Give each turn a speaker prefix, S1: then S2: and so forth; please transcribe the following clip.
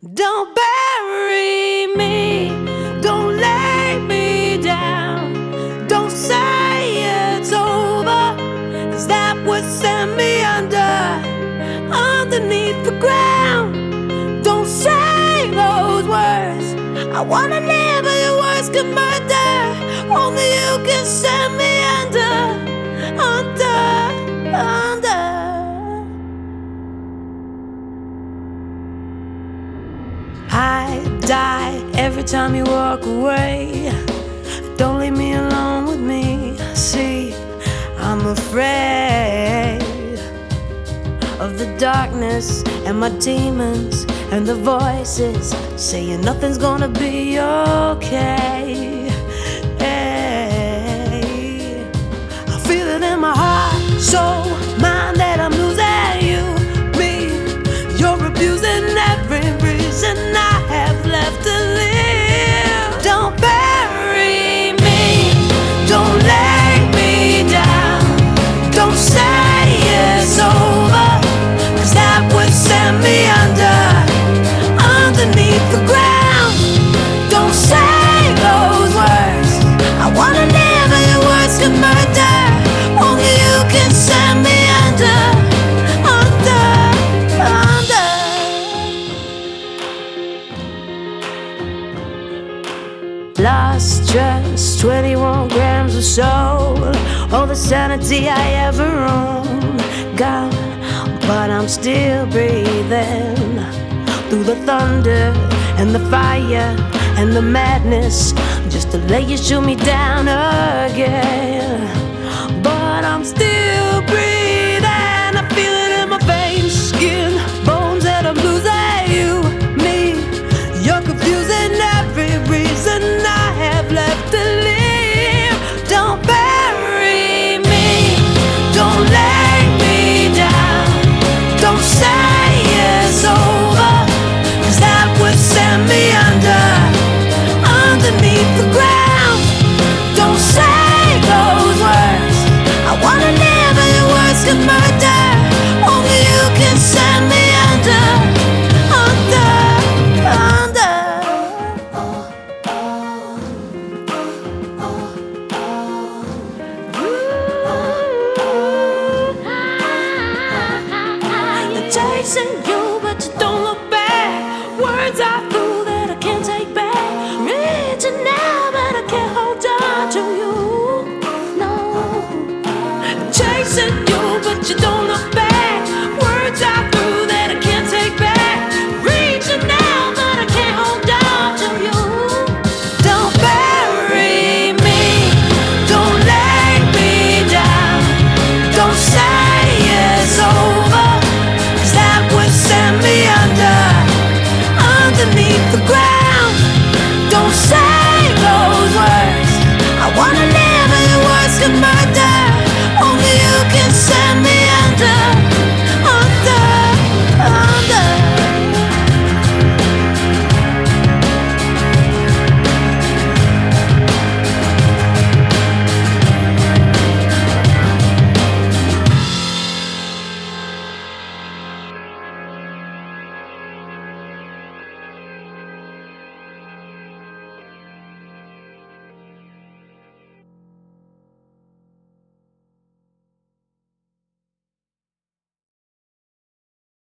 S1: Don't bury me, don't lay me down. Don't say it's over, 'cause that would send me underneath the ground. Don't say those words, I wanna live but your words can murder. Only you can send me under. I die every time you walk away. Don't leave me alone with me. See, I'm afraid of the darkness and my demons and the voices saying nothing's gonna be okay. Hey, I feel it in my heart, soul, mind that I'm losing you, me. You're abusing every reason I have left to live. Don't bury me, don't lay me down. Don't say it's over, 'cause that would send me underneath the ground. Don't say those words, I wanna live but your words can murder. Only you can send me under. Lost just 21 grams of soul, all the sanity I ever owned. Gone, but I'm still breathing through the thunder and the fire and the madness, just to lay you shoot me down again. But I'm still breathing, I feel it in my veins, skin, bones that I'm losing you, me. You're confusing every reason I have left to live. Don't bury me, don't lay me down. Don't say it's over, 'cause that would send me underneath the ground. Don't say those words, I wanna live but your words can murder. Only you can send me under. Chasing you, but you don't look back. Words I threw that I can't take back. Reaching out, but I can't hold on to you. No. Chasing you, but you don't look back. Words I threw that I can't take back. Reaching out, but I can't hold on to you. Don't bury me, don't lay me down. Don't say it's over, send me underneath the ground.